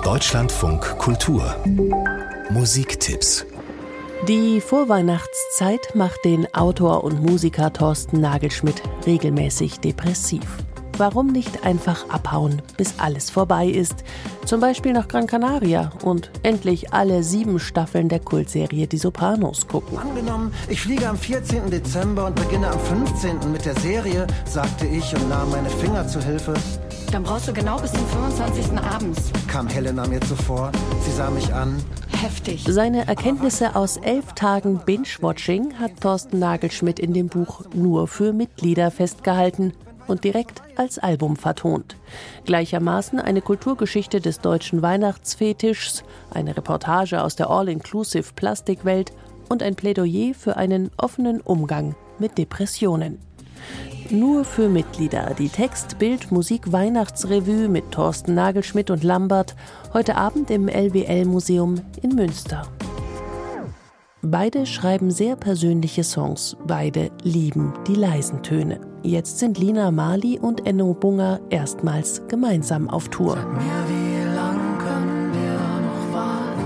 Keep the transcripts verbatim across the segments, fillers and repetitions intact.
Deutschlandfunk Kultur Musiktipps. Die Vorweihnachtszeit macht den Autor und Musiker Thorsten Nagelschmidt regelmäßig depressiv. Warum nicht einfach abhauen, bis alles vorbei ist? Zum Beispiel nach Gran Canaria und endlich alle sieben Staffeln der Kultserie Die Sopranos gucken. Angenommen, ich fliege am vierzehnten Dezember und beginne am fünfzehnten mit der Serie, sagte ich und nahm meine Finger zu Hilfe. Dann brauchst du genau bis zum fünfundzwanzigsten abends. Kam Helena mir zuvor, sie sah mich an. Heftig. Seine Erkenntnisse aus elf Tagen Binge-Watching hat Thorsten Nagelschmidt in dem Buch Nur für Mitglieder festgehalten und direkt als Album vertont. Gleichermaßen eine Kulturgeschichte des deutschen Weihnachtsfetischs, eine Reportage aus der All-Inclusive-Plastikwelt und ein Plädoyer für einen offenen Umgang mit Depressionen. Nur für Mitglieder, die Text-, Bild-, Musik-, Weihnachtsrevue mit Thorsten Nagelschmidt und Lambert, heute Abend im L B L-Museum in Münster. Beide schreiben sehr persönliche Songs, beide lieben die leisen Töne. Jetzt sind Lina Marley und Enno Bunger erstmals gemeinsam auf Tour. Sag mir, wie lang können wir noch warten?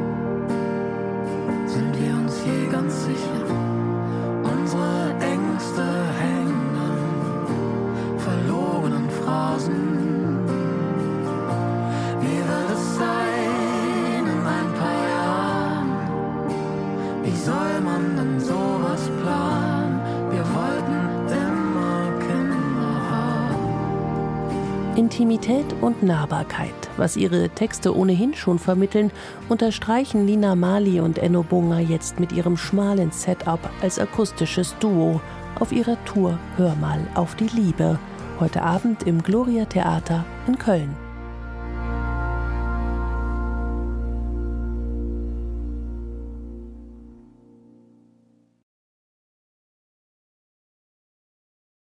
Sind wir uns je ganz sicher? Unsere Ängste hängen an verlogenen Phrasen. Wie wird es sein in ein paar Jahren? Wie soll man denn sowas planen? Wir wollten immer Kinder haben. Intimität und Nahbarkeit, was ihre Texte ohnehin schon vermitteln, unterstreichen Lina Marley und Enno Bunger jetzt mit ihrem schmalen Setup als akustisches Duo auf ihrer Tour Hör mal auf die Liebe, heute Abend im Gloria Theater in Köln.